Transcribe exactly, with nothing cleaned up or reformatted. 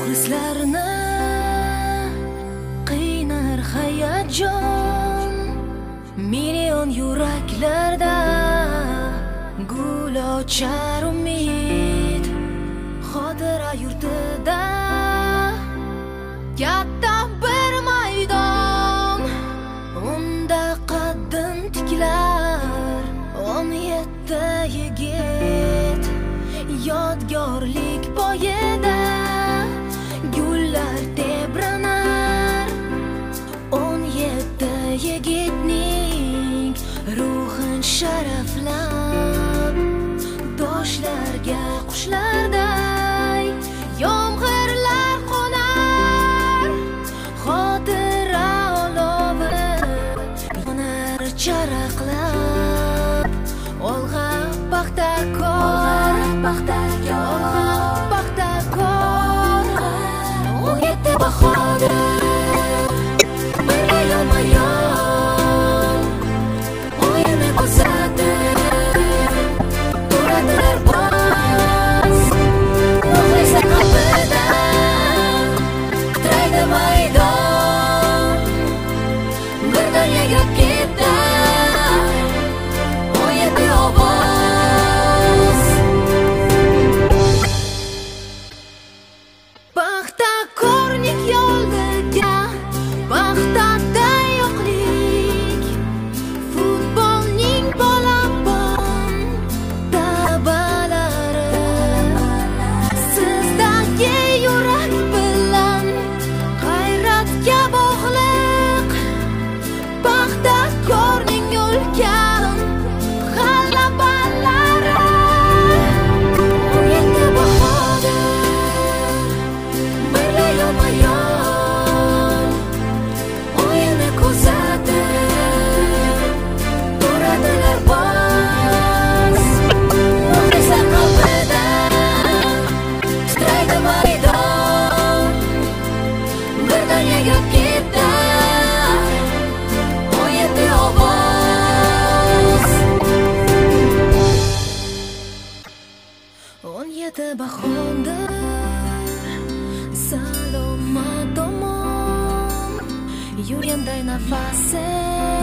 Muxlislarni qiynar hayajon, million yuraklarda gul ochar umid. Xotira yurtida katta bir maydon, unda qaddim tiklar o'n yetti yigit. Yodgorlik poyida gullar tebranar, o'n yetti yigitning ruhin sharaflab, toshlarga qushlarday yomg'irlar qo'nar. Xotira olovi yonar charaqlab, olg'a Paxtakor, Paxtakor, Paxtakor. o'n yetti bahodir birga yonma-yon o'yinni ko'rsatib turadilar boz. Muxlislar qalbida titraydi maydon, birdan yangrab ketdi o'n yetti ovoz. Paxtakorning yo'lida paxtada yo'qlik, futbolning polapon tabalari. Sizdagi yurak bilan g'ayratga bog'liq, Paxtakorning ulkan g'alabalari. o'n yetti bahodir birga yonma-yon o'yinni ko'rsatib turadilar boz. Muxlislar qalbida titraydi maydon, birdan yangrab ketdi o'n yetti ovoz. o'n yetti bahodir salomat tomon yurganday nafasi